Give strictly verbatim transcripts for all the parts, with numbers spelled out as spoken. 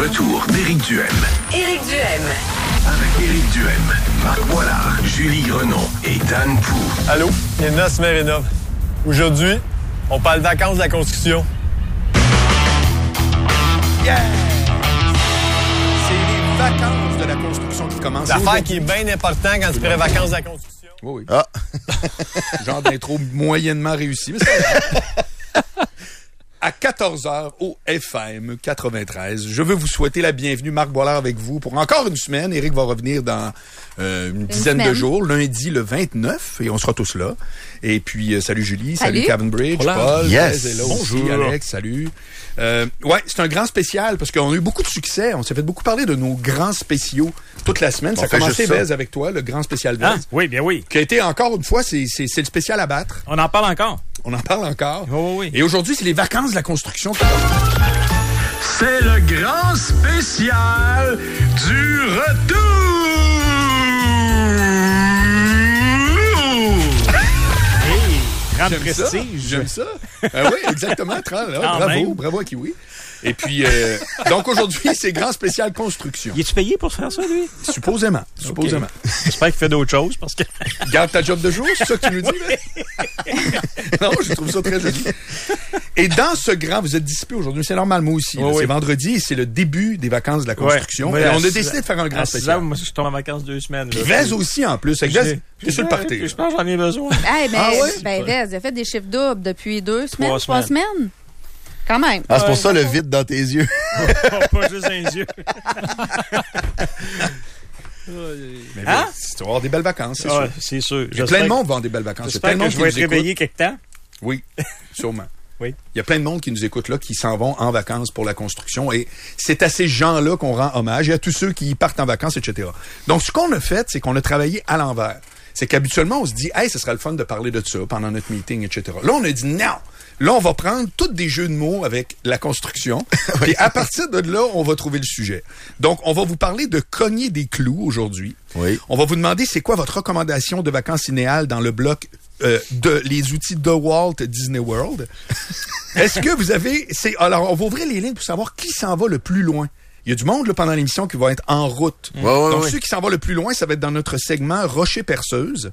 retour d'Éric Duhem. Éric Duhem. Avec Éric Duhem, Marc Boilard, Julie Renaud et Dan Pou. Allô, bienvenue à Semaine Rénov'. Aujourd'hui, on parle vacances de la construction. Yeah! C'est les vacances de la construction qui commencent. L'affaire qui est bien importante quand tu prends vacances de la construction. Oui, oui. Ah! Genre d'intro moyennement réussi, mais c'est pas grave. À quatorze heures au F M quatre-vingt-treize. Je veux vous souhaiter la bienvenue. Marc Boilard avec vous pour encore une semaine. Éric va revenir dans euh, une, une dizaine semaine. de jours, lundi le vingt-neuf, et on sera tous là. Et puis, euh, salut Julie, salut, salut Kevin Bridge, Hola. Paul, yes. est là Bonjour. aussi, Alex, salut. Euh, ouais, c'est un grand spécial parce qu'on a eu beaucoup de succès. On s'est fait beaucoup parler de nos grands spéciaux toute la semaine. On ça a commencé, Bez, avec toi, le grand spécial Bez. Ah, oui, bien oui. Qui a été encore une fois, c'est, c'est, c'est le spécial à battre. On en parle encore. On en parle encore. Oui, oui, oui. Et aujourd'hui, c'est les vacances de la construction. C'est le grand spécial du retour! Hey, grand J'aime prestige. Ça. J'aime ça. Ah oui, exactement. Là, bravo, même. bravo à Kiwi. Et puis, euh, donc aujourd'hui, c'est grand spécial construction. Il est-tu payé pour faire ça, lui? Supposément. Supposément. Okay. J'espère qu'il fait d'autres choses parce que. Garde ta job de jour, c'est ça que tu nous dis, là? Non, je trouve ça très joli. Et dans ce grand, vous êtes dissipé aujourd'hui, c'est normal, moi aussi. Oh, là, oui. C'est vendredi et c'est le début des vacances de la construction. Ouais. Et Ouais, on a six, décidé de faire un grand à spécial. Ans, moi, je tombe en vacances deux semaines. Vez aussi, en plus. Vez, t'es sur le party. Je pense que j'en ai besoin. Hey, ben, ah ouais? ben Vez, il a fait des chiffres doubles depuis deux semaines, trois, trois semaines. semaines. Quand même. Ah, c'est pour Ouais. ça le vide dans tes yeux. Pas juste un yeux. Mais Hein? bon, tu vas avoir des belles vacances, c'est Ah, sûr. c'est sûr. Il y a plein de monde qui va avoir des belles vacances. Il y a plein J'espère de que monde je qui vais nous être réveillé écoute. quelque temps. Oui, sûrement. Oui. Il y a plein de monde qui nous écoute là, qui s'en vont en vacances pour la construction. Et c'est à ces gens-là qu'on rend hommage et à tous ceux qui partent en vacances, et cetera. Donc, ce qu'on a fait, c'est qu'on a travaillé à l'envers. C'est qu'habituellement, on se dit, hey, ce serait le fun de parler de ça pendant notre meeting, et cetera. Là, on a dit, non! Là, on va prendre tous des jeux de mots avec la construction. Et à partir de là, on va trouver le sujet. Donc, on va vous parler de cogner des clous aujourd'hui. Oui. On va vous demander c'est quoi votre recommandation de vacances idéales dans le bloc euh, de les outils de Walt Disney World. Est-ce que vous avez... c'est Alors, on va ouvrir les lignes pour savoir qui s'en va le plus loin. Il y a du monde là, pendant l'émission qui va être en route. Ouais, ouais, Donc, ouais. ceux qui s'en vont le plus loin, ça va être dans notre segment Rocher-Perceuse.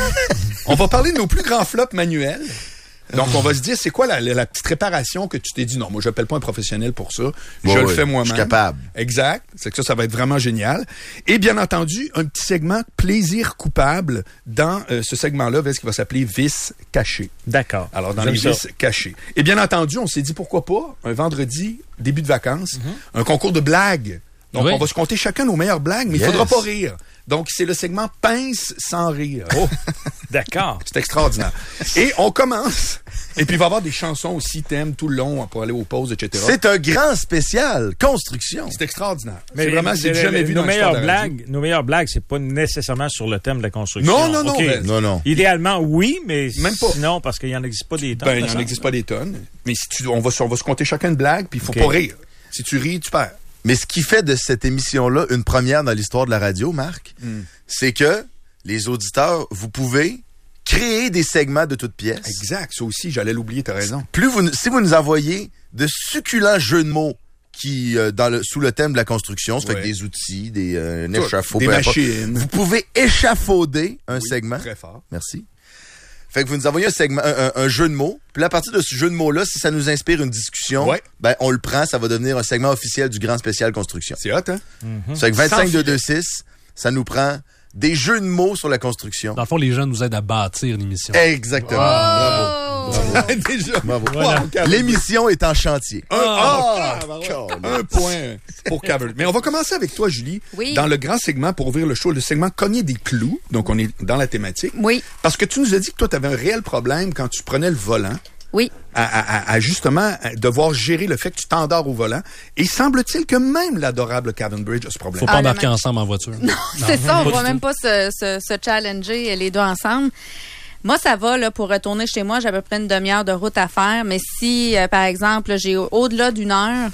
On va parler de nos plus grands flops manuels. Donc, on va se dire, c'est quoi la, la, la petite réparation que tu t'es dit, non, moi, je n'appelle pas un professionnel pour ça. Je Ouais, le ouais, fais moi-même. je suis capable. Exact. C'est que ça, ça va être vraiment génial. Et bien entendu, un petit segment plaisir coupable dans euh, ce segment-là, qui va s'appeler Vice caché. D'accord. Alors, dans J'aime les ça. vices cachés. Et bien entendu, on s'est dit, pourquoi pas, un vendredi, début de vacances, Mm-hmm. un concours de blagues. Donc, Oui. on va se compter chacun nos meilleures blagues, mais il Yes. faudra pas rire. Donc, c'est le segment Pince sans rire. Oh, D'accord. c'est extraordinaire. Et on commence. Et puis, il va y avoir des chansons aussi, thèmes tout le long pour aller aux pauses, et cetera. C'est un grand spécial construction. C'est extraordinaire. Mais c'est vraiment, c'est les- jamais les- vu nos dans l'histoire meilleures de la radio. blagues, nos meilleures blagues, c'est pas nécessairement sur le thème de la construction. Non, non, non, OK. mais- Non, non. Idéalement, oui, mais Même pas. sinon, parce qu'il n'y en existe pas des tonnes. Ben, il de n'en ça. existe pas des tonnes. Mais si tu, on va, se- on va se compter chacun une blague, puis il faut OK. pas rire. Si tu ris, tu perds. Mais ce qui fait de cette émission-là une première dans l'histoire de la radio, Marc, Mm. c'est que les auditeurs, vous pouvez créer des segments de toutes pièces. Exact. Ça aussi, j'allais l'oublier, t'as raison. Plus vous, si vous nous envoyez de succulents jeux de mots qui, euh, dans le, sous le thème de la construction, ça fait Ouais. que des outils, des euh, un Tout. échafaud, Des peu importe. machines. Vous pouvez échafauder un Oui, segment. Très fort. Merci. Fait que vous nous envoyez un segment, un, un- un jeu de mots. Puis là, à partir de ce jeu de mots-là, si ça nous inspire une discussion, Ouais. ben on le prend, ça va devenir un segment officiel du Grand Spécial Construction. C'est hot, hein? Ça fait que vingt-cinq Sans deux deux six, ça nous prend des jeux de mots sur la construction. Dans le fond, les gens nous aident à bâtir l'émission. Exactement. Bravo. Déjà. Bravo. Wow, Kevin. L'émission est en chantier. Un, Ah, un point pour Kevin. Mais on va commencer avec toi, Julie. Oui. Dans le grand segment, pour ouvrir le show, le segment Cogner des clous. Donc, on est dans la thématique. Oui, Parce que tu nous as dit que toi, tu avais un réel problème quand tu prenais le volant. oui. À, à- à- à justement à devoir gérer le fait que tu t'endors au volant. Et semble-t-il que même l'adorable Kevin Bridge a ce problème. Faut pas Ah, embarquer le- ensemble en voiture. Non, c'est ça, on pas va du même tout. pas se, se, se challenger les deux ensemble. Moi, ça va, là, pour retourner chez moi, j'ai à peu près une demi-heure de route à faire. Mais si, euh, par exemple, là, j'ai au- au-delà d'une heure,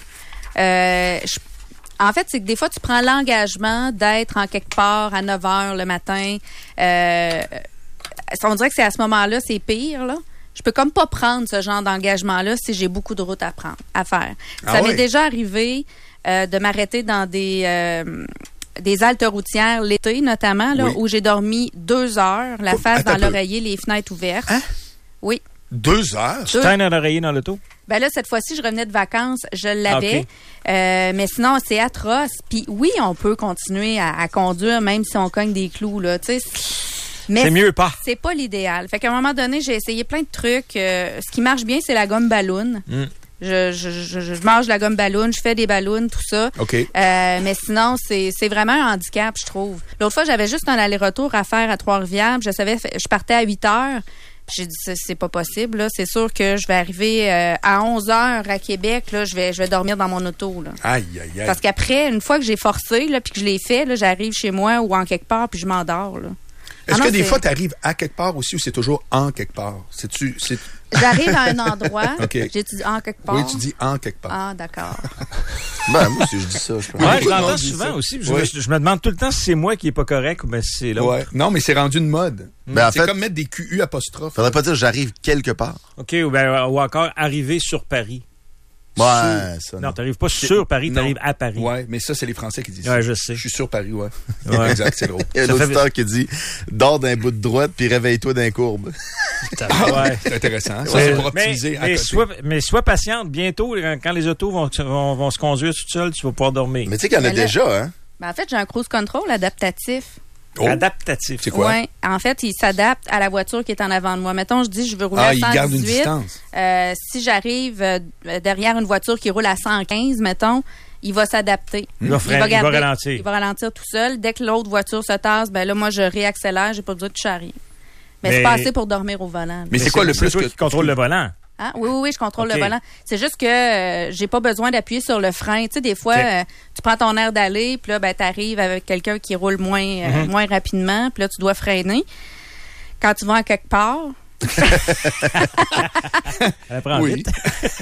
euh, je- en fait, c'est que des fois, tu prends l'engagement d'être en quelque part à neuf heures le matin. Euh, on dirait que c'est à ce moment-là, c'est pire, là. Je peux comme pas prendre ce genre d'engagement-là si j'ai beaucoup de route à prendre, à faire. Ah Ça ouais? m'est déjà arrivé euh, de m'arrêter dans des... Euh, des haltes routières l'été, notamment, là, Oui. où j'ai dormi deux heures, la face Attends dans un peu. l'oreiller, les fenêtres ouvertes. Hein? Oui. Deux heures? Tu traînes un oreiller dans l'auto? Ben là, cette fois-ci, je revenais de vacances, je l'avais. Ok. Euh, mais sinon, c'est atroce. Puis oui, on peut continuer à, à conduire, même si on cogne des clous, là, tu sais. Mais C'est mieux pas. c'est pas l'idéal. Fait qu'à un moment donné, j'ai essayé plein de trucs. Euh, ce qui marche bien, c'est la gomme ballon. Mm. Je, je, je, je mange la gomme ballon, je fais des ballons, tout ça. OK. Euh, mais sinon, c'est, c'est vraiment un handicap, je trouve. L'autre fois, j'avais juste un aller-retour à faire à Trois-Rivières. Je savais, je partais à huit heures. Puis j'ai dit, c'est, c'est pas possible, là. C'est sûr que je vais arriver euh, à onze heures à Québec, là. Je vais, je vais dormir dans mon auto, là. Aïe, aïe, aïe. Parce qu'après, une fois que j'ai forcé, là, puis que je l'ai fait, là, j'arrive chez moi ou en quelque part, puis je m'endors, là. Est-ce Ah non, que des c'est- fois, tu arrives à quelque part aussi ou c'est toujours en quelque part? C'est-tu, c'est... J'arrive à un endroit. OK. J'ai dit en quelque part. Oui, tu dis en quelque part. Ah, d'accord. Ben, moi, si je dis ça, je pense. Ouais, beaucoup je de l'entends monde dit souvent ça. aussi. Je, Ouais. me, je me demande tout le temps si c'est moi qui est pas correct ou ben si c'est l'autre. Ouais. Non, mais c'est rendu une mode. Ben, en c'est fait- comme mettre des Q U apostrophes. Faudrait pas dire j'arrive quelque part. OK, ou, ben, ou encore arriver sur Paris. Ouais, ça. Non, Non. t'arrives pas sur Paris, Non. t'arrives à Paris. Ouais, mais ça, c'est les Français qui disent Ouais, ça. je sais. Je suis sur Paris, ouais. Ouais. Exact, c'est drôle. Il y a un Ça fait- auditeur qui dit dors d'un bout de droite puis réveille-toi d'un courbe. Ouais. C'est intéressant. hein. Ça, Mais- c'est pour mais, optimiser à mais, côté. sois, mais sois patiente. Bientôt, quand quand les autos vont, vont, vont se conduire toutes seules, tu vas pouvoir dormir. Mais tu sais qu'il y en a Mais là- déjà, hein? Ben, en fait, j'ai un cruise control adaptatif. Oh, Adaptatif. c'est quoi? Ouais. En fait, il s'adapte à la voiture qui est en avant de moi. Mettons, je dis, je veux rouler Ah, à il cent garde une dix-huit. distance. Euh, si j'arrive euh, derrière une voiture qui roule à cent quinze, mettons, il va s'adapter. Il va, freiner, il va garder- ralentir. Il va ralentir tout seul. Dès que l'autre voiture se tasse, ben là, moi, je réaccélère. J'ai pas besoin de toucher à rien. Mais, Mais- c'est pas assez pour dormir au volant. là. Mais c'est quoi le plus toi que... qui contrôle le volant? Hein? Oui, oui, oui, je contrôle OK. le volant. C'est juste que euh, j'ai pas besoin d'appuyer sur le frein. Tu sais, des fois, OK. euh, tu prends ton air d'aller, puis là, ben, t'arrives avec quelqu'un qui roule moins, euh, Mhm. moins rapidement, puis là, tu dois freiner. Quand tu vas à quelque part, Elle apprend Oui. vite.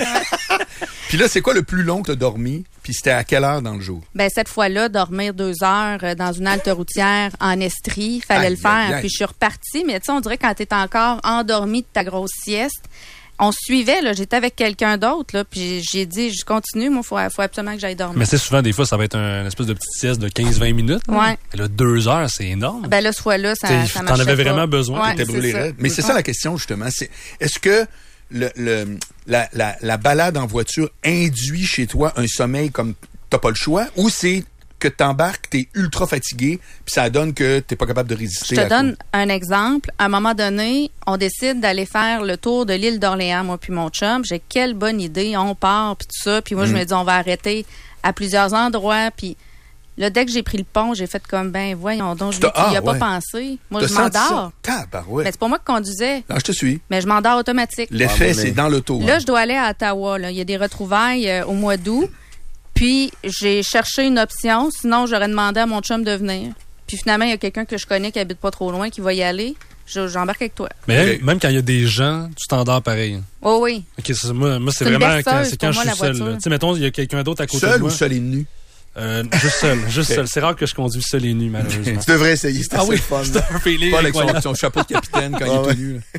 Puis là, c'est quoi le plus long que tu as dormi? Puis c'était à quelle heure dans le jour? ben, cette fois-là, dormir deux heures euh, dans une halte routière en Estrie, fallait Aïe, le faire. aïe, aïe. Puis je suis repartie, mais tu sais, on dirait quand t'es encore endormi de ta grosse sieste, on suivait, là, j'étais avec quelqu'un d'autre, là, puis j'ai dit, je continue, moi, faut, faut absolument que j'aille dormir. Mais c'est souvent, des fois, ça va être un, une espèce de petite sieste de quinze vingt minutes. là. Ouais. Et là, deux heures, c'est énorme. Ben là, ce fois-là, ça, T'sais, ça t'en marchait avais pas. vraiment besoin, Ouais, T'étais c'est brûlé ça. raide. Mais c'est ça la question, justement. C'est est-ce que le, le, la, la, la balade en voiture induit chez toi un sommeil comme t'as pas le choix, ou c'est que t'embarques, t'es ultra fatigué, puis ça donne que t'es pas capable de résister Je te à donne tout? un exemple. À un moment donné, on décide d'aller faire le tour de l'île d'Orléans, moi puis mon chum. J'ai quelle bonne idée, on part, puis tout ça. Puis moi, je Mm. me dis, on va arrêter à plusieurs endroits. Puis là, dès que j'ai pris le pont, j'ai fait comme, ben voyons donc, je Tu t'as- n'y a ah, pas ouais. pensé. Moi, T'as je senti m'endors. ça? Tabarouette. Mais c'est pas moi qui conduisais, Non, je te suis. mais je m'endors automatique. L'effet, mais- c'est dans l'auto. Là, hein. je dois aller à Ottawa. Là. Il y a des retrouvailles euh, au mois d'août. Puis, j'ai cherché une option. Sinon, j'aurais demandé à mon chum de venir. Puis, finalement, il y a quelqu'un que je connais qui habite pas trop loin qui va y aller. Je- J'embarque avec toi. Mais Ok. même quand il y a des gens, tu t'endors pareil. Oh oui. Ok, c'est- moi, moi c'est C'est une vraiment quand, berceuse c'est quand pour je moi, suis la seul. voiture. là. Tu sais, mettons, il y a quelqu'un d'autre à côté de Seul moi. ou seul et nu? Euh, juste seul, juste Ok. seul. C'est rare que je conduis seul et nu, malheureusement. Tu devrais essayer, c'était Ah assez oui, fun. c'est un feeling Pas avec son, incroyable. son chapeau de capitaine quand Ah il est ouais. tout nu. là.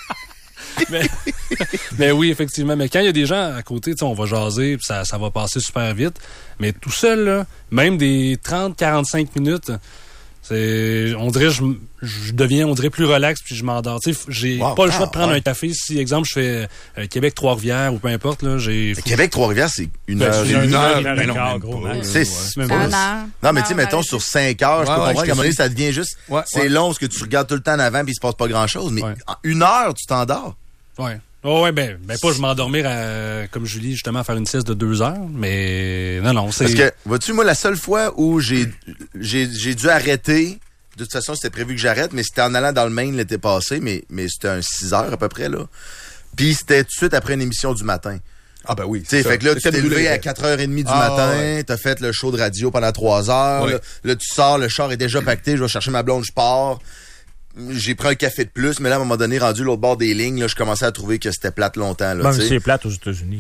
mais, mais oui, effectivement. Mais quand il y a des gens à côté, tu sais, on va jaser, puis ça, ça va passer super vite. Mais tout seul, là, même des trente à quarante-cinq minutes, c'est, on dirait, je, je deviens, on dirait plus relax, puis je m'endors. Tu sais, j'ai Wow, pas le choix ah, de prendre ouais. un café. Si, exemple, je fais euh, Québec-Trois-Rivières ou peu importe, là, j'ai... Mais Québec, Trois-Rivières, c'est une Ben, heure c'est et une demie. heure, une heure mais et non, quart, même gros pas. max. C'est- C'est même C'est pas- un heure. Non, mais Une tu sais, heure, mettons, ouais. sur cinq heures, je peux Ouais, ouais, comprendre je qu'à un moment donné, te ça devient juste... Ouais, c'est ouais. long, parce que tu regardes tout le temps en avant, puis il se passe pas grand-chose. Mais Ouais. en une heure, tu t'endors. Ouais. Oh ouais, ben, ben pas je m'endormir à, comme Julie, justement, à faire une sieste de deux heures, mais non, non, c'est... Parce que, vois-tu, moi, la seule fois où j'ai j'ai j'ai dû arrêter, de toute façon, c'était prévu que j'arrête, mais c'était en allant dans le Maine l'été passé, mais, mais c'était un six heures à peu près, là. Puis c'était tout de suite après une émission du matin. Ah ben oui. Tu sais, ça. fait que là, tu C'était t'es brûlé levé à raide. quatre heures trente du Ah, matin, ouais. t'as fait le show de radio pendant trois heures, Ouais. là, là, tu sors, le char est déjà pacté, je vais chercher ma blonde, je pars. J'ai pris un café de plus, mais là, à un moment donné, rendu l'autre bord des lignes, là, je commençais à trouver que c'était plate longtemps, là, Même tu si sais. c'est plate aux États-Unis.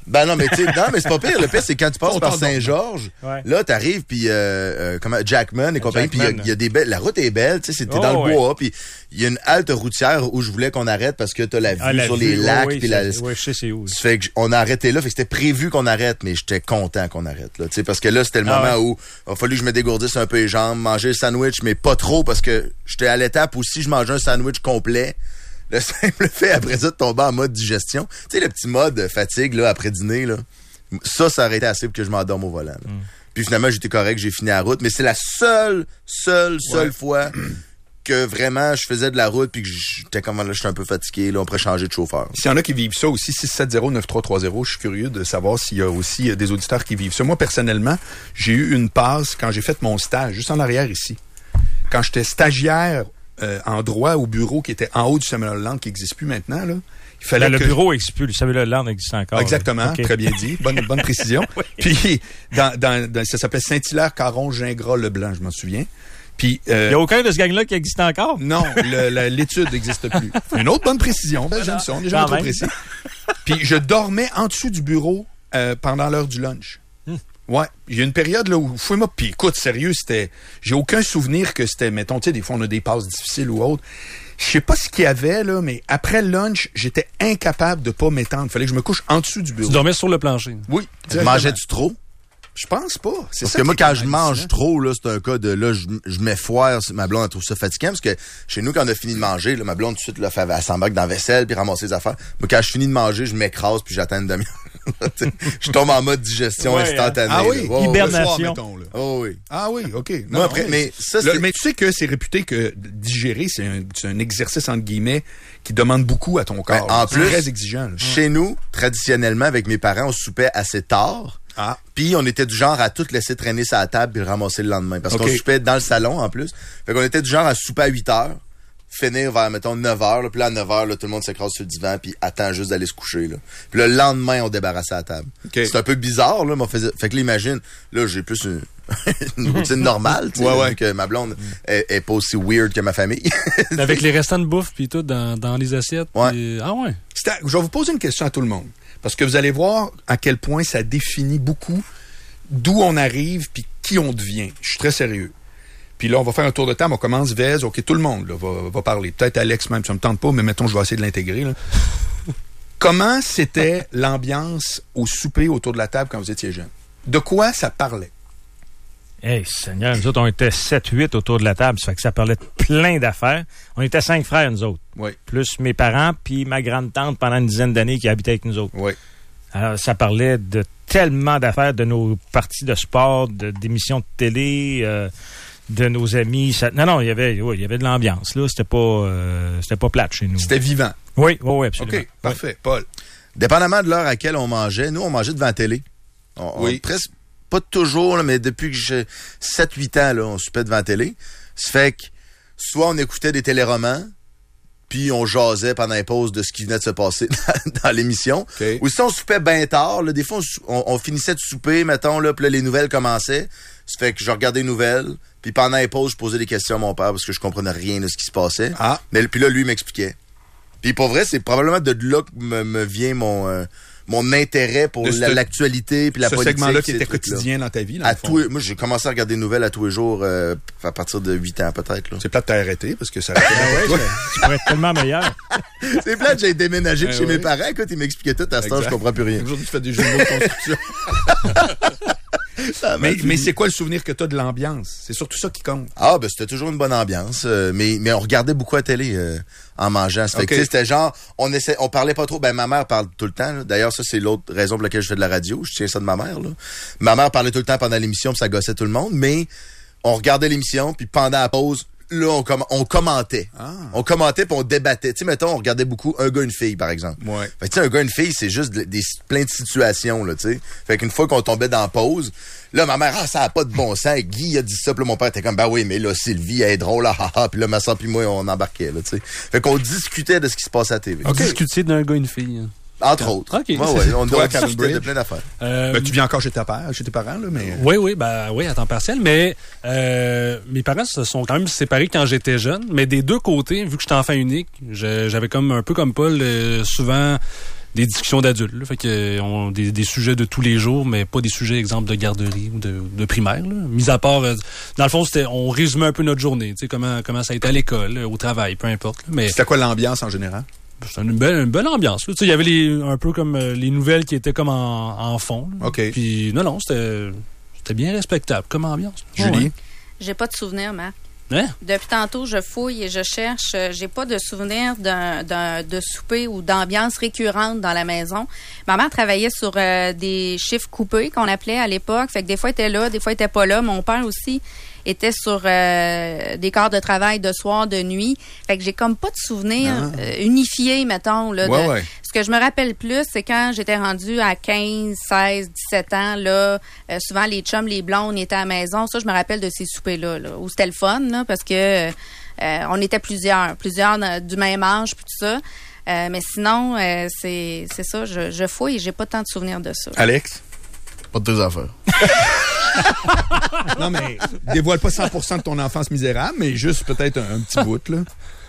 Ben non, mais tu sais, non, mais c'est pas pire. Le pire, c'est quand tu passes On par t'en Saint-Georges, Ouais. là, t'arrives, puis euh, euh, comment, Jackman et compagnie, puis il y a- Jackman. il y, a des belles, la route est belle, tu sais, c'était Oh, dans le ouais. bois, puis il y a une halte routière où je voulais qu'on arrête parce que t'as la vue Ah, la sur vue, les ouais, lacs, oui, puis ça- la... ouais, je sais c'est où. Ça fait que j- on a arrêté là, fait que c'était prévu qu'on arrête, mais j'étais content qu'on arrête là, tu sais, parce que là c'était le Ah moment ouais. où il a fallu que je me dégourdisse un peu les jambes, manger le sandwich, mais pas trop parce que j'étais à l'étape où si je mangeais un sandwich complet, le simple fait après ça de tomber en mode digestion, tu sais le petit mode fatigue là après dîner là, ça ça aurait été assez pour que je m'endorme au volant. là. Mm. Puis finalement j'étais correct, j'ai fini la route, mais c'est la seule, seule, seule Ouais. fois que vraiment je faisais de la route puis que j'étais comme là, j'étais un peu fatigué, là on pourrait changer de chauffeur. S'il y en a qui vivent ça aussi, six sept zéro neuf trois trois zéro, je suis curieux de savoir s'il y a aussi euh, des auditeurs qui vivent ça. Moi, personnellement, j'ai eu une passe quand j'ai fait mon stage, juste en arrière ici. Quand j'étais stagiaire euh, en droit au bureau qui était en haut du Samuel Hollande, qui n'existe plus maintenant, là. Il fallait Ben, le que... bureau existe plus. Le Samuel Hollande existe encore. Exactement, Ok. très bien dit. Bonne, bonne précision. Puis, dans, dans, dans- ça s'appelait Saint-Hilaire, Caron, Gingras, Leblanc, je m'en souviens. Puis, euh, Il n'y a aucun de ce gang-là qui existe encore. non, le- la- l'étude n'existe plus. Une autre bonne précision. Ben, j'aime ça, on est jamais Quand trop même. précis. Puis je dormais en dessous du bureau euh, pendant l'heure du lunch. Hmm. Ouais, il y a une période là où fouille-moi. Puis écoute, sérieux, c'était, j'ai aucun souvenir que c'était, mettons, tu sais, des fois on a des passes difficiles ou autres. Je sais pas ce qu'il y avait là, mais après le lunch, j'étais incapable de pas m'étendre. Il fallait que je me couche en dessous du bureau. Tu dormais sur le plancher. Oui. directement. Mangeais-tu trop? Je pense pas. C'est Parce ça que moi, qui est quand je mange hallucinant. trop, là, c'est un cas de, là, je, je m'effoire, ma blonde, elle trouve ça fatigant, parce que chez nous, quand on a fini de manger, là, ma blonde, tout de suite, là, fait, elle s'embarque dans la vaisselle, puis ramasse les affaires. Moi, quand je finis de manger, je m'écrase, puis j'attends une demi-heure. Je tombe en mode digestion Ouais, instantanée. Ah là. oui, Ouais, ouais, hibernation. le soir, mettons, là. Oh oui. Ah oui, OK. Non, Moi, après, mais ça, Le- c'est... mais tu sais que c'est réputé que digérer, c'est un, c'est un exercice, entre guillemets, qui demande beaucoup à ton corps. Ben, en C'est plus, très exigeant. là. Chez nous, traditionnellement, avec mes parents, on soupait assez tard. Ah, Puis on était du genre à tout laisser traîner sa table puis le ramasser le lendemain. Parce OK. qu'on soupait dans le salon en plus. Fait qu'on était du genre à souper à huit heures, finir vers, mettons, neuf heures. Là, puis là, à neuf heures, là, tout le monde s'écrase sur le divan puis attend juste d'aller se coucher. Là. Puis le lendemain, on débarrassait la table. OK. C'est un peu bizarre, là, mais on faisait... Fait que là, imagine, là, j'ai plus une, une routine normale, tu sais, Ouais, là, ouais. vu que ma blonde est, est pas aussi weird que ma famille. Avec les restants de bouffe puis tout dans, dans les assiettes. Ouais. puis- Ah ouais. c'est à- je vais vous poser une question à tout le monde. Parce que vous allez voir à quel point ça définit beaucoup d'où on arrive puis qui on devient. Je suis très sérieux. Puis là, on va faire un tour de table. On commence Vez. OK, tout le monde là, va, va parler. Peut-être Alex même, ça me tente pas, mais mettons, je vais essayer de l'intégrer. là. Comment c'était l'ambiance au souper autour de la table quand vous étiez jeune? De quoi ça parlait? Hey, Seigneur, nous autres, on était sept huit autour de la table. Ça fait que ça parlait de plein d'affaires. On était cinq frères, nous autres. Oui, Plus mes parents, puis ma grande-tante pendant une dizaine d'années qui habitait avec nous autres. oui. Alors, ça parlait de tellement d'affaires, de nos parties de sport, de, d'émissions de télé, euh, de nos amis. Ça- non, non, il y avait, oui, il y avait de l'ambiance, là. C'était pas, euh, c'était pas plate chez nous. C'était vivant. Oui, oui, oui, absolument. OK, parfait. Paul. Dépendamment de l'heure à laquelle on mangeait, nous, on mangeait devant la télé. On, Oui. on- presque, pas toujours, là, mais depuis que j'ai sept huit ans, là, on soupait devant la télé. Ça fait que soit on écoutait des téléromans, puis on jasait pendant les pauses de ce qui venait de se passer dans, dans l'émission. OK. Ou si on soupait bien tard, là, des fois, on, sou- on- on finissait de souper, mettons, là, puis là, les nouvelles commençaient. Ça fait que je regardais les nouvelles, puis pendant les pauses, je posais des questions à mon père parce que je comprenais rien de ce qui se passait. Ah. Mais puis là, lui, il m'expliquait. Puis pour vrai, c'est probablement de là que me, me vient mon, euh, mon intérêt pour De la- ce- l'actualité puis la Ce politique. segment-là qui ces était trucs-là. quotidien dans ta vie. Là, À dans le fond. tous les- moi, j'ai commencé à regarder des nouvelles à tous les jours euh, à partir de huit ans, peut-être. Là. C'est plate de t'arrêter parce que ça... Ah ouais, ça- tu pourrais être tellement meilleur. C'est plate, j'ai déménagé de Eh chez mes oui. parents. Écoute, ils m'expliquaient tout. À ce temps, je Exact. comprends plus rien. Aujourd'hui, tu fais des jeux de mots de construction. mais mais c'est quoi le souvenir que tu as de l'ambiance? C'est surtout ça qui compte. Ah, ben c'était toujours une bonne ambiance, euh, mais mais on regardait beaucoup à télé euh, en mangeant. Ça fait que, Ok. tu sais, c'était genre, on essaie, on parlait pas trop. Ben ma mère parle tout le temps. là. D'ailleurs, ça c'est l'autre raison pour laquelle je fais de la radio. Je tiens ça de ma mère. Là. Ma mère parlait tout le temps pendant l'émission, puis ça gossait tout le monde. Mais on regardait l'émission, puis pendant la pause, là on, comm- on commentait. Ah. On commentait puis on débattait. Tu sais, mettons, on regardait beaucoup un gars une fille par exemple. Ouais. Fait que, tu sais, un gars, une fille, c'est juste de- des, plein de situations, là, tu sais. Fait qu'une fois qu'on tombait dans la pause, là, ma mère, ah, ça a pas de bon sens. Guy a dit ça, puis là, mon père était comme, ben oui, mais là, Sylvie, elle est drôle, ah, ah, ah. Puis là, ma soeur puis moi, on embarquait, là, tu sais. Fait qu'on discutait de ce qui se passait à la T V. On discutait d'un gars et une fille. hein. Entre autres. OK. Ouais, ouais, on Toi, doit Karen discuter de Bridge? plein d'affaires. Euh, Ben, tu viens encore chez ta père, chez tes parents, là, mais... Oui, oui, ben oui, à temps partiel, mais euh, mes parents se sont quand même séparés quand j'étais jeune, mais des deux côtés, vu que j'étais enfant unique, je- j'avais comme un peu comme Paul, euh, souvent des discussions d'adultes. Là. Fait que euh, on des, des sujets de tous les jours, mais pas des sujets, exemple, de garderie ou de, de primaire. Là. Mis à part, euh, dans le fond, c'était on résumait un peu notre journée, tu sais, comment comment ça a été à l'école, au travail, peu importe. Là. Mais c'était quoi l'ambiance en général? C'était une belle, une belle ambiance. Tu sais, il y avait les, un peu comme euh, les nouvelles qui étaient comme en, en fond. Là. OK. Puis non, non, c'était c'était bien respectable comme ambiance. Julie? Oh, ouais. J'ai pas de souvenir, Marc. Hein? Depuis tantôt, je fouille et je cherche. J'ai pas de souvenir d'un, d'un, de souper ou d'ambiance récurrente dans la maison. Ma mère travaillait sur euh, des chiffres coupés qu'on appelait à l'époque. Fait que des fois, elle était là, des fois, elle était pas là. Mon père aussi était sur euh, des quarts de travail de soir, de nuit. Fait que j'ai comme pas de souvenir Ah. euh, unifié, mettons. Là, Ouais, de, ouais. Ce que je me rappelle plus, c'est quand j'étais rendue à quinze, seize, dix-sept ans, là, euh, souvent les chums, les blondes étaient à la maison. Ça, je me rappelle de ces soupers-là, là, où c'était le fun, là, parce que euh, on était plusieurs, plusieurs euh, du même âge, puis tout ça. Euh, mais sinon, euh, c'est, c'est ça, je, je fouille et j'ai pas tant de souvenirs de ça. Alex? Pas de tes affaires. Non, mais dévoile pas cent pour cent de ton enfance misérable, mais juste peut-être un, un petit bout, là.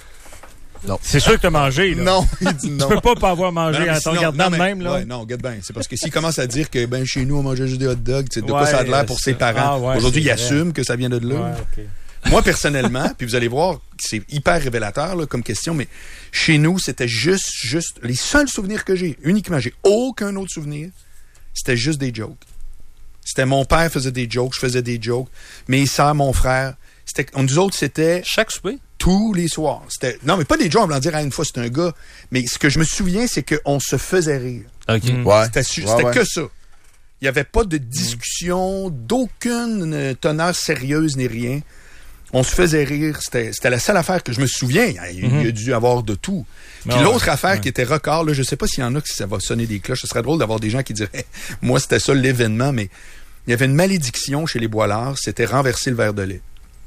C'est sûr que t'as mangé, là. Non, il dit Tu non. peux pas pas avoir mangé Non, mais en te sinon- regardant non, de mais- même, là. Ouais, non, regarde bien. C'est parce que s'il commence à dire que ben chez nous, on mangeait juste des hot dogs, tu sais, de quoi Ouais, ça a de l'air pour c'est- ses parents. Ah, ouais, Aujourd'hui, il c'est vrai. assume que ça vient de là. Ouais, ok. Moi, personnellement, puis vous allez voir, c'est hyper révélateur là, comme question, mais chez nous, c'était juste, juste, les seuls souvenirs que j'ai, uniquement, j'ai aucun autre souvenir, c'était juste des jokes. C'était mon père faisait des jokes, je faisais des jokes, mes sœurs, mon frère, c'était, on, nous autres, c'était Chaque souper? tous les soirs. C'était, non, mais pas des jokes, on va dire, ah, une fois, c'est un gars, mais ce que je me souviens, c'est qu'on se faisait rire. OK. Ouais. C'était, su- Ouais, c'était ouais. que ça. Il n'y avait pas de discussion, d'aucune euh, teneur sérieuse ni rien. On se faisait rire. C'était, c'était la seule affaire que je me souviens. Il, il y a dû avoir de tout. Puis Ah ouais, l'autre affaire ouais. qui était record, là, je sais pas s'il y en a qui ça va sonner des cloches. Ce serait drôle d'avoir des gens qui diraient « Moi, c'était ça l'événement », mais il y avait une malédiction chez les Boilards, c'était renverser le verre de lait.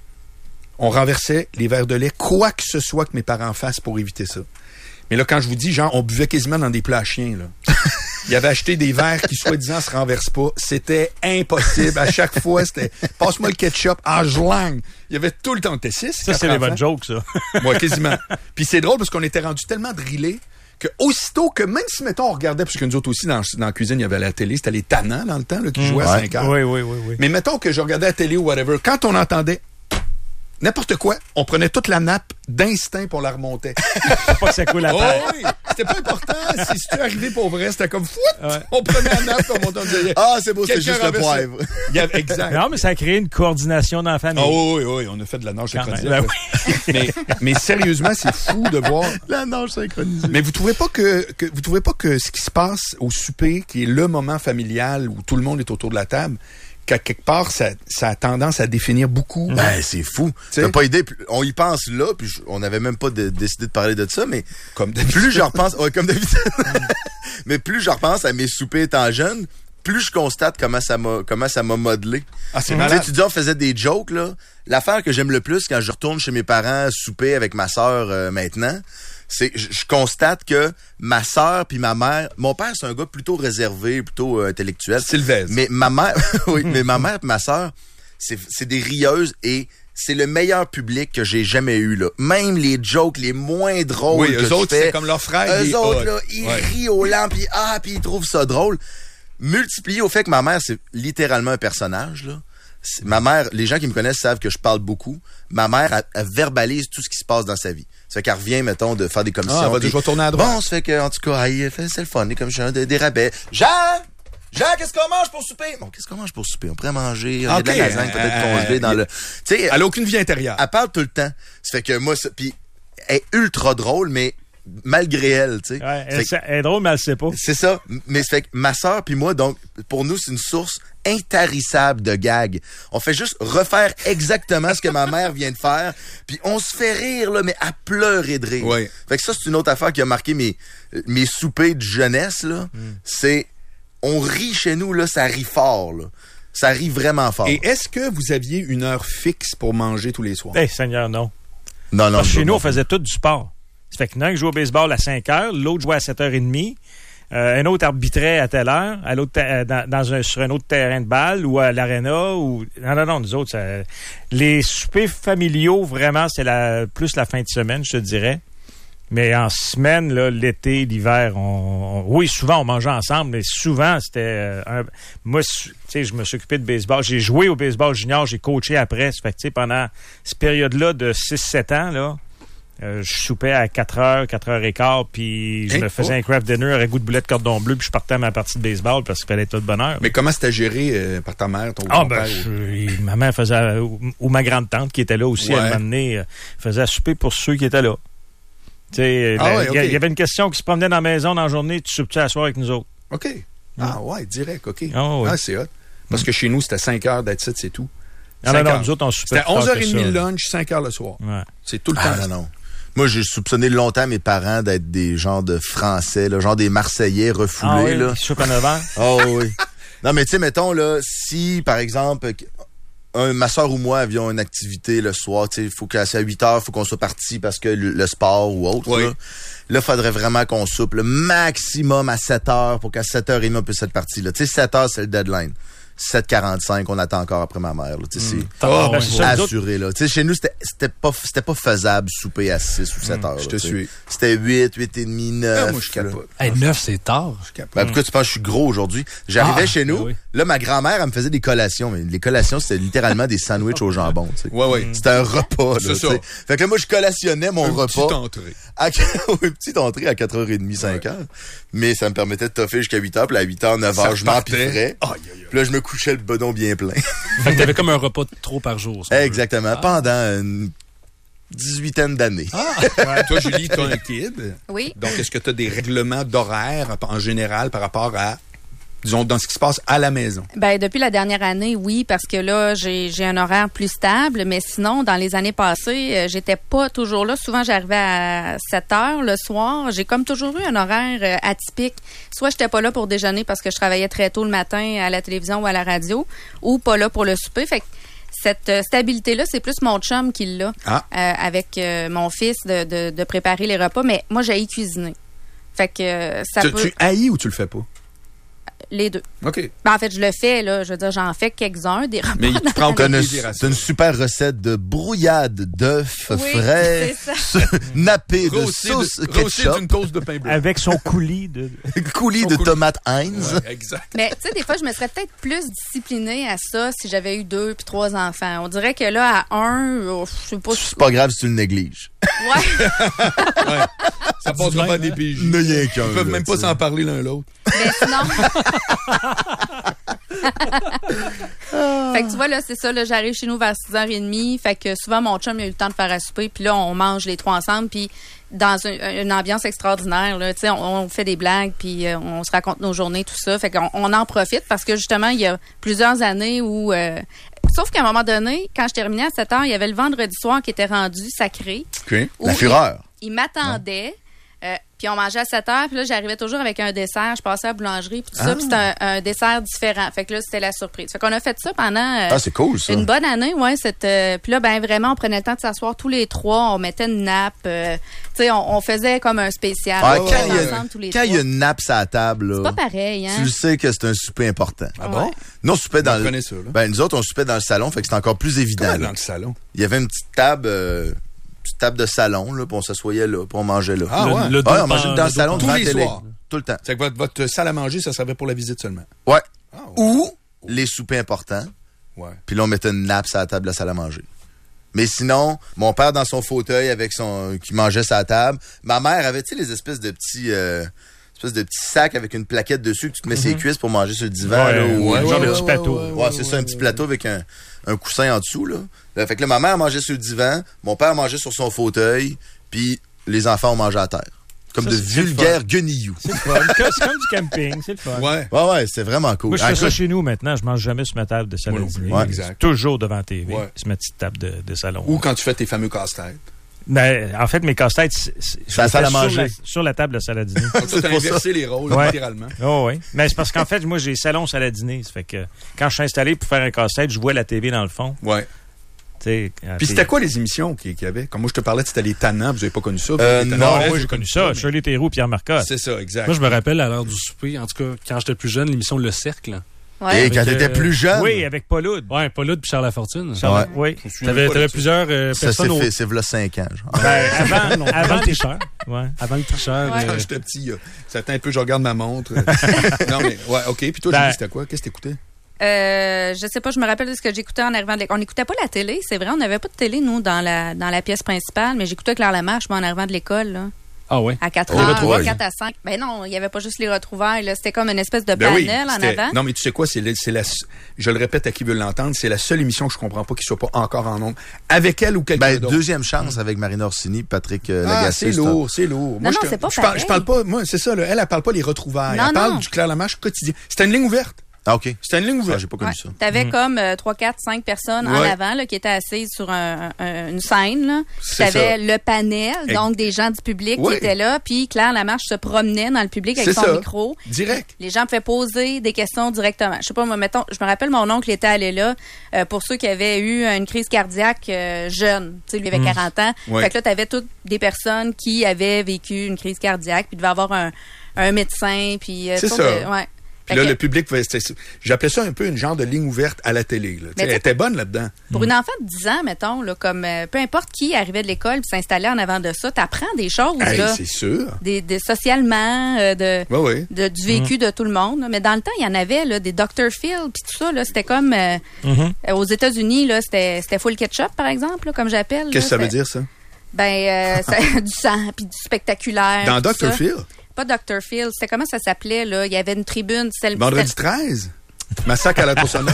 On renversait les verres de lait, quoi que ce soit que mes parents fassent pour éviter ça. Mais là, quand je vous dis, genre, on buvait quasiment dans des plats à chiens, là. Il avait acheté des verres qui, soi-disant, se renversent pas. C'était impossible. À chaque fois, c'était « Passe-moi le ketchup. Ah, je langue. » Il y avait tout le temps. T'es six, Ça, quatre c'est les enfants. bonnes jokes, ça. Ouais, quasiment. Puis c'est drôle parce qu'on était rendu tellement drillés que aussitôt que, même si, mettons, on regardait, parce que nous autres aussi, dans, dans la cuisine, il y avait la télé, c'était les tannants dans le temps, là, qui jouaient à Ouais. cinq heures. Oui, oui, oui, oui. Mais mettons que je regardais la télé ou whatever, quand on entendait n'importe quoi, on prenait toute la nappe d'instinct pour la remontait. Pas que ça coule à Oh terre. oui! C'était pas important. Si c'était arrivé pour vrai, c'était comme fouet! Ouais. On prenait la nappe, on montait, on disait... Ah, c'est beau, c'est Quelqu'un juste le renversait. poivre. Il y avait, exact. Non, mais ça a créé une coordination dans la famille. Ah oui, oui, oui, on a fait de la nage Quand synchronisée. même. mais, mais sérieusement, c'est fou de voir... La nage synchronisée. Mais vous trouvez pas que, que vous trouvez pas que ce qui se passe au souper, qui est le moment familial où tout le monde est autour de la table, qu'à quelque part, ça, ça a tendance à définir beaucoup. Ben, c'est fou. T'sais? T'as pas idée. Puis on y pense là, puis je- on n'avait même pas de- décidé de parler de ça, mais Comme d'habitude. plus je repense, ouais, comme d'habitude, mais plus je repense à mes soupers étant jeune, plus je constate comment ça m'a, comment ça m'a modelé. Ah, c'est Tu sais, malade. tu dis, on faisait des jokes, là. L'affaire que j'aime le plus quand je retourne chez mes parents souper avec ma sœur euh, maintenant, c'est je, je constate que ma sœur puis ma mère, mon père c'est un gars plutôt réservé, plutôt euh, intellectuel. Sylvestre. Mais ma mère, oui, mais ma mère et ma sœur, c'est c'est des rieuses et c'est le meilleur public que j'ai jamais eu là. Même les jokes les moins drôles Oui, que eux je autres, fais, c'est comme leur frère. il est eux autres hot. là, ils Ouais. rient aux lampes, puis ah, puis ils trouvent ça drôle. Multiplié au fait que ma mère c'est littéralement un personnage là. C'est- Ma mère, les gens qui me connaissent savent que je parle beaucoup. Ma mère, elle, elle verbalise tout ce qui se passe dans sa vie. Ça fait qu'elle revient, mettons, de faire des commissions. Ah, elle va dire, puis, je vais tourner à droite. Bon, ça fait que, en tout cas, hey, c'est le fun, les commissions, des, des rabais. Jean! Jean, qu'est-ce qu'on mange pour souper? Bon, qu'est-ce qu'on mange pour souper? On pourrait manger, on a de Ok, la lasagne, peut-être euh, congelée dans euh, le... Tu sais, Elle a aucune vie intérieure. elle parle tout le temps. Ça fait que moi, ça, puis elle est ultra drôle, mais malgré elle, tu sais. Ouais, Ça fait elle, que- ça- elle est drôle, mais elle sait pas. c'est ça. Mais ça fait que ma sœur puis moi, donc, pour nous, c'est une source intarissable de gags. On fait juste refaire exactement ce que ma mère vient de faire, puis on se fait rire, là, mais à pleurer de rire. Ouais. Fait que ça, c'est une autre affaire qui a marqué mes, mes soupers de jeunesse, là. C'est, on rit chez nous, là, ça rit fort, là. Ça rit vraiment fort. Et est-ce que vous aviez une heure fixe pour manger tous les soirs? Eh, Seigneur, non. non, non, Parce que chez non, nous, on non. faisait tout du sport. Ça fait que l'un jouait au baseball à cinq heures, l'autre jouait à sept heures trente, euh, un autre arbitrait à telle heure, à l'autre ta- dans, dans un, sur un autre terrain de balle ou à l'aréna. Ou... Non, non, non, nous autres, ça... les soupers familiaux, vraiment, c'est la, plus la fin de semaine, je te dirais. Mais en semaine, là, l'été, l'hiver, on, on, oui, souvent on mangeait ensemble, mais souvent c'était euh, un, moi, tu sais, je me suis occupé de baseball. J'ai joué au baseball junior, j'ai coaché après. Ça fait que, tu sais, pendant cette période-là de six sept ans, là, euh, je soupais à quatre heures, quatre heures quinze, puis je Hein? me faisais Oh. un craft dinner à goût de boulet de cordon bleu, puis je partais à ma partie de baseball parce qu'il fallait tout de bonne heure. Mais comment c'était géré euh, par ta mère, ton, Ah, ton ben, père? je- ma mère faisait, ou, ou ma grande-tante qui était là aussi, Ouais. elle m'a donné, euh, faisait à souper pour ceux qui étaient là. Tu sais, Ah la- ouais, il y a- ok. il y avait une question qui se promenait dans la maison dans la journée, tu soupes-tu à soir avec nous autres? OK. Ah ouais, direct, OK. Ah ouais. Ah, c'est hot. Parce que chez nous, c'était cinq heures d'être c'est tout. Non, non, Cinq non, heures. nous autres, on soupait C'était plus tard onze heures que trente ça, le là. lunch, cinq heures le soir. Ouais. C'est tout le Ah temps. non, non. Moi, j'ai soupçonné longtemps mes parents d'être des genres de Français, là, genre des Marseillais refoulés. Ah oui, là. qui soupent à neuf heures? Oh oui. Non, mais tu sais, mettons, là, si, par exemple, un, ma soeur ou moi avions une activité le soir, tu sais, il faut qu'à c'est à huit heures, il faut qu'on soit parti parce que le, le sport ou autre, Oui. là, là, faudrait vraiment qu'on soupe le maximum à sept heures pour qu'à sept heures trente, on puisse être parti, là. Tu sais, sept heures, c'est le deadline. sept quarante-cinq, on attend encore après ma mère, là. Tu sais, c'est Ah, ben, c'est ça, nous autres- assuré, là. Tu sais, chez nous, c'était, c'était pas, c'était pas faisable souper à six ou sept heures. je là, te tu sais. suis. C'était huit, huit et demi, neuf. Ah, moi, je capote. Hey, neuf, c'est tard. Je capote. Ben, pourquoi tu penses que je suis gros aujourd'hui? J'arrivais Ah, chez nous, ben oui. là, ma grand-mère, elle me faisait des collations, mais les collations, c'était littéralement des sandwichs au jambon, tu sais. Ouais, ouais. C'était un repas, là, C'est tu ça. sais. Fait que là, moi, je collationnais mon Un repas. petit entrée. À, une petite entrée à quatre heures trente, cinq heures. Mais ça me permettait de toffer jusqu'à huit heures, puis à huit heures, neuf Ça heures, je repartait. m'empiffrais. Aïe, aïe, aïe. Puis là, je me couchais le bedon bien plein. Fait que t'avais comme un repas de trop par jour. si on veut. Exactement. Pendant une dix-huitaine d'années. Toi, Julie, tu as un kid. Oui. Donc, est-ce que tu as des règlements d'horaire en général par rapport à, disons, dans ce qui se passe à la maison? Ben depuis la dernière année, oui, parce que là, j'ai j'ai un horaire plus stable, mais sinon, dans les années passées, euh, j'étais pas toujours là. Souvent, j'arrivais à sept heures le soir. J'ai comme toujours eu un horaire euh, atypique. Soit j'étais pas là pour déjeuner parce que je travaillais très tôt le matin à la télévision ou à la radio, ou pas là pour le souper. Fait que cette euh, stabilité-là, c'est plus mon chum qui l'a, Ah. euh, avec euh, mon fils, de, de, de préparer les repas. Mais moi, j'ai cuisiner. Fait que euh, ça Tu, peut... tu haïs ou tu le fais pas? Les deux. OK. Ben, en fait, je le fais, là. Je veux dire, j'en fais quelques-uns, des repas. Mais tu prends T'as aucun une- plaisir à ça. C'est une super recette de brouillade d'œufs Oui, frais, c'est nappé de Rosé sauce de- rosé ketchup, d'une toast de pain blanc. Avec son coulis de... coulis Son de coulis. tomates Heinz. Ouais, exact. Mais tu sais, des fois, je me serais peut-être plus disciplinée à ça si j'avais eu deux puis trois enfants. On dirait que là, à un, oh, je sais pas. si- C'est pas grave si tu le négliges. Ouais. Ça passera pas des P J. Il n'y a rien qu'un, Ils peuvent là, même pas tu sais. s'en parler l'un l'autre. Mais sinon. Fait que tu vois, là, c'est ça, là, j'arrive chez nous vers six heures trente. Fait que souvent, mon chum, il a eu le temps de faire à souper. Puis là, on mange les trois ensemble. Puis dans un- une ambiance extraordinaire, là, tu sais, on, on fait des blagues. Puis euh, on se raconte nos journées, tout ça. Fait qu'on on en profite parce que justement, il y a plusieurs années où... euh, sauf qu'à un moment donné, quand je terminais à sept heures, il y avait le vendredi soir qui était rendu sacré. OK. où La fureur. Il, il m'attendait. Euh, puis on mangeait à sept heures, puis là, j'arrivais toujours avec un dessert. Je passais à la boulangerie, puis tout ça, puis c'était un, un dessert différent. Fait que là, c'était la surprise. Fait qu'on a fait ça pendant euh, Ah, c'est cool, ça. une bonne année, ouais. Cette, euh, puis là, ben vraiment, on prenait le temps de s'asseoir tous les trois, on mettait une nappe. euh, tu sais, on, on faisait comme un spécial. Ah, On quand était il y a- ensemble tous les Quand il y a trois. une nappe sur la table, C'est là, pas pareil, hein? tu le sais que c'est un souper important. Ah bon? Ouais. Nous, on soupait dans On le... connaît ça, là. Ben, nous autres, on soupait dans le salon, fait que c'est encore plus évident. Comment là. dans le salon? Il y avait une petite table, euh, petite table de salon, là, puis on s'assoyait là, puis on mangeait là. Ah, Le- ouais. le dos Ouais, on mangeait pen- dans le dos salon pen- devant la Tous les télé. soirs. Tout le temps. C'est que votre, votre salle à manger, ça servait pour la visite seulement. Ouais. Ah, ouais. Ou les soupers importants, Ouais. puis là, on mettait une nappe sur la table de la salle à manger. Mais sinon, mon père dans son fauteuil avec son qui mangeait sa table. Ma mère avait, tu sais, les espèces de petits euh, espèces de petits sacs avec une plaquette dessus que tu te mets ses cuisses pour manger sur le divan. Ouais, là, ou ouais, genre ouais, de ouais, petit ouais, plateau. ouais, Ouais, c'est ça, un petit plateau avec un, un coussin en dessous. Là. Là, fait que là, ma mère mangeait sur le divan, mon père mangeait sur son fauteuil, puis les enfants ont mangé à terre. Comme Ça, de c'est- c'est le vulgaires guenilloux. C'est le fun. C'est comme du camping, c'est le fun. Ouais. Ouais, ouais, c'est vraiment cool. Moi, je Ah, fais ça écoute, chez nous maintenant. Je mange jamais sur ma table de salle Moi à non plus. dîner. Ouais, exact. Toujours devant la T V. Ouais. C'est ma petite table de, de salon. Ou quand tu fais tes fameux casse-têtes. Ben, en fait, mes casse-têtes, c'est- c'est- je la le salle fais à manger. Sur la, sur la table de salle à dîner. Donc, tu as pour ça. inversé les rôles, Ouais. littéralement. Oh oui. Mais c'est parce qu'en fait, moi, j'ai salon, salle à dîner. Ça fait que quand je suis installé pour faire un casse-tête, je vois la T V dans le fond. Ouais. Tu sais, à Puis T V. c'était quoi les émissions qu'il qu'il y avait? Comme moi, je te parlais, c'était les Tannants. Vous avez pas connu ça? vous, Euh, les non, Tannants? Non, Ouais, moi, j'ai connu ça. mais- Shirley Theroux, Pierre Marcotte. C'est ça, exact. Moi, je me rappelle à l'heure du souper, en tout cas, quand j'étais plus jeune, l'émission Le Cercle. Ouais. Et quand Avec, t'étais euh, plus jeune. Oui, avec Paul Oud. Ouais, Paul Oud puis Charles Lafortune. Charles- Ouais. Oui. T'avais, t'avais plusieurs euh, Ça, c'est personnes au... fait, c'est v'là cinq ans, genre. Ben, avant, Non, avant avant le les tricheur. Ouais. Avant le tricheur. Ouais. euh, Quand j'étais petit, euh, ça attend un peu, je regarde ma montre. non, mais, ouais, OK. Puis toi, Ben- Julie, c'était quoi? Qu'est-ce que t'écoutais? Euh, je sais pas, je me rappelle de ce que j'écoutais en arrivant de l'école. On n'écoutait pas la télé, c'est vrai, on n'avait pas de télé, nous, dans la, dans la pièce principale, mais j'écoutais Claire Lamarche, moi, en arrivant de l'école, là, Ah ouais. à quatre Les heures, retrouvailles. quatre à cinq. Ben non, il n'y avait pas juste les retrouvailles, là, c'était comme une espèce de Ben oui, panel en c'était- avant. Non, mais tu sais quoi, c'est, le- c'est la, je le répète à qui veut l'entendre, c'est la seule émission que je comprends pas qu'il soit pas encore en nombre. Avec elle ou quelqu'un Ben, d'autre. deuxième chance avec Marina Orsini, Patrick euh, Ah, Lagacé. c'est lourd, c'est lourd. non, je, c'est pas je parle, pareil. je parle pas, moi, c'est ça, là, elle, elle parle pas les retrouvailles. Non, elle parle non. du Claire Lamarche quotidien. C'était une ligne ouverte. Ah, OK. C'était une ligne Ah, ouverte. j'ai pas connu Ouais. ça. T'avais comme euh, trois, quatre, cinq personnes en Ouais. avant là, qui étaient assises sur un, un- une scène. Là. Puis C'est t'avais ça. le panel, Ex- donc des gens du public Ouais. qui étaient là. Puis Claire Lamarche se promenait dans le public avec C'est son ça. micro. Direct. Les gens pouvaient poser des questions directement. Je sais pas, moi, mettons, je me rappelle, mon oncle était allé là euh, pour ceux qui avaient eu une crise cardiaque euh, jeune. Tu sais, lui avait quarante ans. Ouais. Fait que là, t'avais toutes des personnes qui avaient vécu une crise cardiaque, puis devait avoir un, un médecin, puis... euh, C'est toutes, ça. euh, ouais. Puis Fait là, que- le public, va- c'était- j'appelais ça un peu une genre de ligne ouverte à la télé. Là. Tu sais, Mais elle tu- était bonne là-dedans. Pour une enfant de dix ans, mettons, là, comme euh, peu importe qui arrivait de l'école puis s'installait en avant de ça, t'apprends des choses, Hey, là, c'est sûr. des, des socialement, euh, de, Oui, oui. de- du vécu de tout le monde. là. Mais dans le temps, il y en avait là, des docteur Phil puis tout ça. Là, c'était comme euh, Mhm. euh, aux États-Unis, là, c'était, c'était full ketchup, par exemple, là, comme j'appelle. Qu'est-ce que ça là, veut c'était- dire, ça? Ben, euh, ça- du sang puis du spectaculaire. Dans tout docteur ça. Phil? Pas docteur Phil. C'était comment ça s'appelait là Il y avait une tribune. C'était le- Vendredi c'était- treize? Massacre à la tronçonneuse?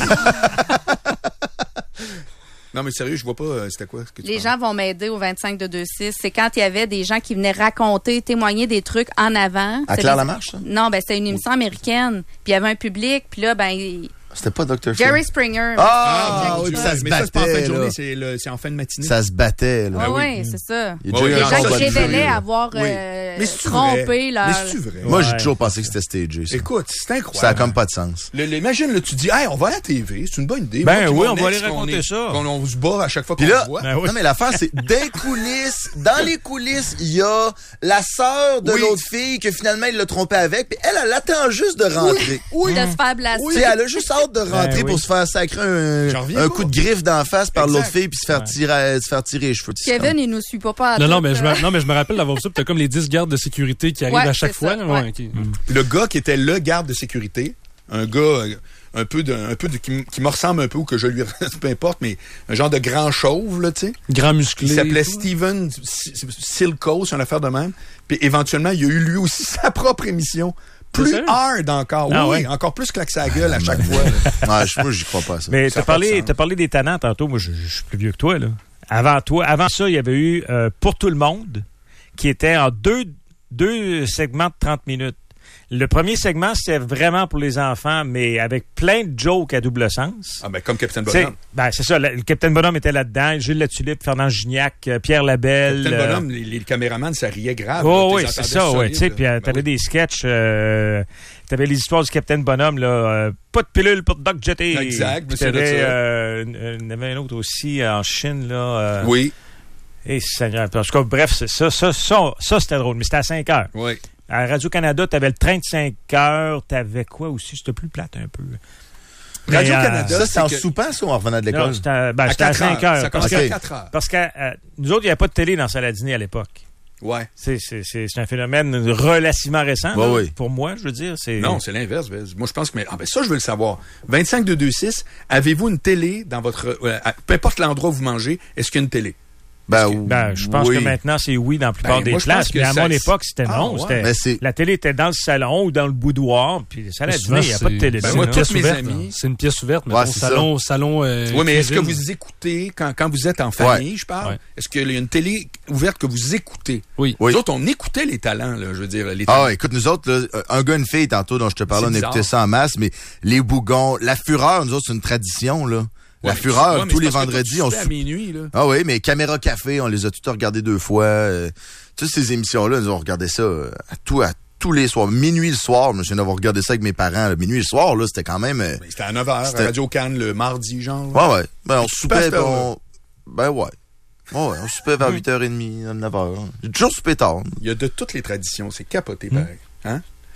Non, mais sérieux, je vois pas, euh, c'était quoi? Ce que tu Les parles? gens vont m'aider au vingt-cinq de deux six. C'est quand il y avait des gens qui venaient raconter, témoigner des trucs en avant. À C'est Claire des- Lamarche, ça? Non, ben c'était une émission américaine. Puis il y avait un public. Puis là, ben il- C'était pas docteur Phil. Jerry Springer. Ah, Exact. oui, Dieu. ça se mais ça, c'est pas en fin battait, de journée, là. c'est, le- c'est en fin de matinée. Ça se battait, là. Ah oui. oui, c'est ça. Il y a Ouais, déjà eu oui, un Les gens ça, combat qui de c'est révélaient vrai. avoir Oui. euh, Mais c'est-tu trompé vrai? leur... Mais c'est-tu vrai? Moi, j'ai Ouais. toujours pensé que c'était stagé, ça. Écoute, c'est incroyable. Ça a comme pas de sens. Le- le- imagine, là, tu dis, hey, on va à la T V, c'est une bonne idée. Ben Moi, puis oui, mon on va ex, aller qu'on raconter est- ça. qu'on- On se bat à chaque fois qu'on Puis là, se voit. Ben oui. non, mais l'affaire, c'est des coulisses, dans les coulisses, il y a la sœur de Oui. l'autre fille que finalement il l'a trompé avec, puis elle, elle attend juste de rentrer. de se faire blaster. Tu sais, elle a juste hâte de rentrer Ben pour oui. se faire sacrer un, J'en reviens un pas. coup de griffe d'en face par Exact. l'autre fille puis se faire tirer, se faire tirer les cheveux. C'est Kevin, comme- il nous suit pas pas à Non, non, tout, mais je là. me, non, mais je me rappelle d'avoir vu ça. Puis t'as comme les dix gardes de sécurité qui arrivent Ouais, à chaque c'est fois. ça, là. ouais. Ouais, ok. Le gars qui était le garde de sécurité, un gars euh, un peu de, un peu de, qui, m- qui me ressemble un peu ou que je lui peu importe, mais un genre de grand chauve, là, tu sais. Grand musclé. Il s'appelait et tout. Steven S- Silko, c'est une affaire de même. Puis éventuellement, il a eu lui aussi sa propre émission. Plus sérieux? hard encore. Ah oui, ouais? encore plus claque sa gueule à chaque fois. Ouais, je- moi, j'y crois pas à ça. Mais Ça a t'as pas de parlé, sens. t'as parlé des talents tantôt. Moi, je, je suis plus vieux que toi, là. Avant toi, avant ça, il y avait eu euh, Pour tout le monde, qui était en deux, deux segments de trente minutes. Le premier segment, c'était vraiment pour les enfants, mais avec plein de jokes à double sens. Ah ben comme Capitaine T'sais, Bonhomme. ben, c'est ça. Le, le Capitaine Bonhomme était là-dedans. Gilles Latulippe, Fernand Gignac, euh, Pierre Labelle. Capitaine euh, Bonhomme, les, les caméramans, ça riait grave. Oh là, oui, t'es c'est entendais ça, ouais. solide, Tu sais, là. puis euh, Ben t'avais oui. des sketchs, euh, t'avais les histoires du Capitaine Bonhomme, là, euh, pas de pilule pour Doc Jetty. Exact, Puis monsieur t'avais, de ça. euh, il y en avait un autre aussi euh, en Chine, là. euh, Oui, Et Seigneur. En tout cas, bref, c'est ça, ça, ça, ça, c'était drôle, mais c'était à cinq heures. oui. À Radio-Canada, t'avais le train de cinq heures, t'avais quoi aussi? C'était plus plate un peu. Mais, Radio-Canada, Ça, c'est en que- soupant, ça, ou en revenant de Non, l'école? c'était à, ben, À c'était à quatre cinq heures. heures. Ça parce commençait que, à quatre heures. parce que euh, nous autres, il n'y avait pas de télé dans la salle à dîner à l'époque. Ouais. C'est, c'est, c'est, c'est un phénomène relativement récent. Ouais, là, oui. Pour moi, je veux dire. C'est... Non, c'est l'inverse. Ben, moi, je pense que... mais- Ah ben ça, je veux le savoir. vingt-cinq deux deux six, avez-vous une télé dans votre... euh, à- peu importe l'endroit où vous mangez, est-ce qu'il y a une télé? Ben, que- Ben, je pense oui. que maintenant, c'est oui dans la plupart Ben, des moi, je places. pense que Mais à ça- mon époque, c'était Ah, non. ouais. C'était, Ben, c'est- la télé était dans le salon ou dans le boudoir. Puis la salle à Mais souvent, dîner, il n'y a pas de c'est- télé. Ben, là, moi, là. tous pièce mes ouverte, amis- là. C'est une pièce ouverte, mais Ouais, bon, c'est salon, salon. Euh, Oui, mais est-ce que cuisine. vous écoutez, quand, quand vous êtes en famille, je parle, Ouais. est-ce qu'il y a une télé ouverte que vous écoutez? Oui. Oui. Nous autres, on écoutait les talents, là, je veux dire. Les Ah, talents. écoute, nous autres, là, un gars, une fille, tantôt, dont je te parlais, C'est on bizarre. écoutait ça en masse, mais les bougons, la fureur, nous autres, c'est une tradition, là. La Ouais, fureur, ouais, mais tous c'est les parce que toi, vendredis, tu on soupais à sou- minuit, là. Ah oui, mais Caméra Café, on les a toutes regardées deux fois. euh, toutes ces émissions-là, nous, on regardait ça euh, à tout, à tous les soirs. Minuit le soir, je me souviens d'avoir regardé ça avec mes parents. là. Minuit le soir, là, c'était quand même... euh, Ben, c'était à neuf heures, C'était- à Radio Cannes, le mardi, genre. ouais, ouais. Ben, on Tu soupait, passes puis par on... Ben, ouais. Ouais, ouais, on soupait vers huit heures trente, neuf heures. J'ai toujours soupé tard. Il y a de toutes les traditions, c'est capoté, pareil. Hein?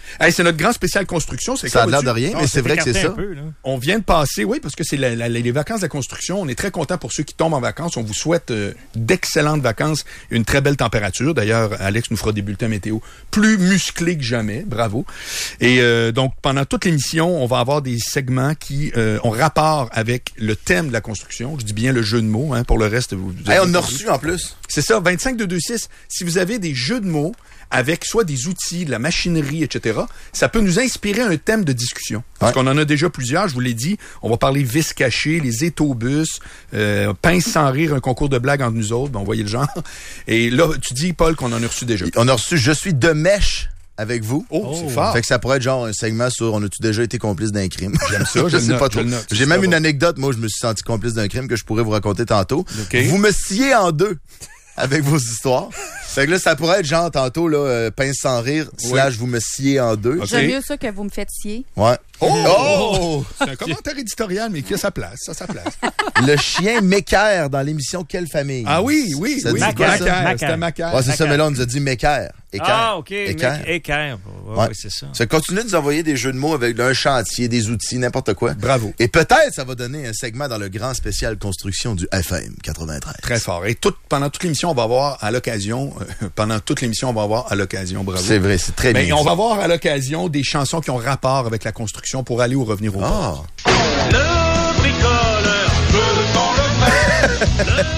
Hey, c'est notre grand spécial construction. C'est Ça a comme l'air tu- de rien, Non, mais ça c'est vrai que c'est s'écartait ça. un peu, là. On vient de passer, oui, parce que c'est la- la- les vacances de la construction. On est très content pour ceux qui tombent en vacances. On vous souhaite euh, d'excellentes vacances, une très belle température. D'ailleurs, Alex nous fera des bulletins météo plus musclés que jamais. Bravo. Et euh, donc, pendant toute l'émission, on va avoir des segments qui euh, ont rapport avec le thème de la construction. Je dis bien le jeu de mots. Hein, pour le reste, vous, vous Hey, avez on a compris. reçu en plus. C'est ça, vingt-cinq deux deux six. Si vous avez des jeux de mots avec soit des outils, de la machinerie, et cetera, ça peut nous inspirer un thème de discussion. Parce Ouais. qu'on en a déjà plusieurs, je vous l'ai dit. On va parler vis cachés, les étobus, euh, pince sans rire, un concours de blagues entre nous autres. Ben, on voyait le genre. Et là, tu dis, Paul, qu'on en a reçu déjà. On a reçu Je suis de mèche avec vous. Oh, c'est fort. Fait que ça pourrait être genre un segment sur On a-tu déjà été complice d'un crime? J'aime ça, je je le sais note, pas je trop. le note. J'ai C'est même très une bon. anecdote. Moi, je me suis senti complice d'un crime que je pourrais vous raconter tantôt. OK. Vous me sciez en deux avec vos histoires. Fait que là, ça pourrait être genre tantôt, là, euh, pince sans rire, slash vous me sciez en deux. OK. J'aime mieux ça que vous me faites scier. Ouais. Oh! Oh! C'est un commentaire éditorial, mais qui a sa place. Ça, a sa place. Le chien m'équerre dans l'émission Quelle famille? Ah oui, oui, Ça oui. dit quoi, ça? Macaire, Macaire. c'était Macaire. Ouais, c'est ça, mais là, on nous a dit m'équerre. Équerre. Ah, OK. Équerre. Équerre. Équerre. Ouais, Ouais. ouais, c'est ça. Ça continue de nous envoyer des jeux de mots avec un chantier, des outils, n'importe quoi. Bravo. Et peut-être ça va donner un segment dans le grand spécial construction du F M quatre-vingt-treize. Très fort. Et tout, pendant toute l'émission, on va avoir à l'occasion, euh, pendant toute l'émission, on va avoir à l'occasion, bravo. C'est vrai, c'est très Mais bien. on ça. va voir à l'occasion des chansons qui ont rapport avec la construction pour aller ou revenir au port. Ah. Le bricoleur veut qu'on le fasse. Le